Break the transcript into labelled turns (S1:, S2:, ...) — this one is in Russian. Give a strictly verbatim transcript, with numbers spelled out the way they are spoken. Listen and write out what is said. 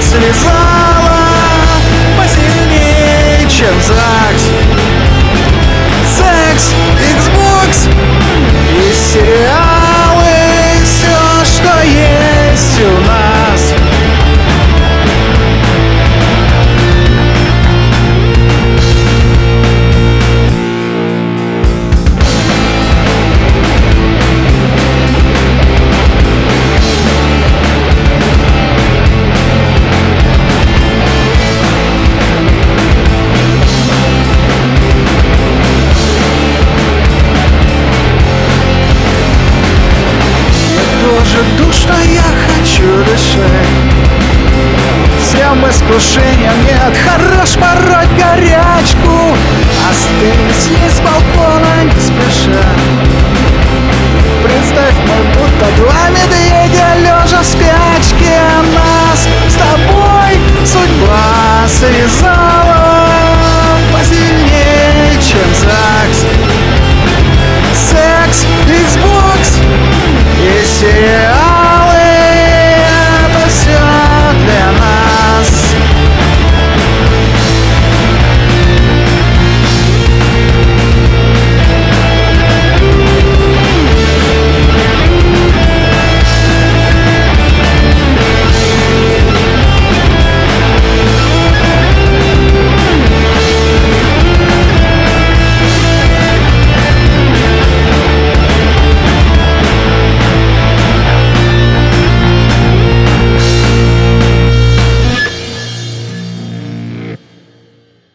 S1: связала посильнее, чем ЗАГС. Секс, Xbox и сериалы, все, что есть у нас. Душно я хочу дышать всем искушением, нет, хорош пороть горячку. Остынь с балкона не спеша. Представь, мы будто два медведя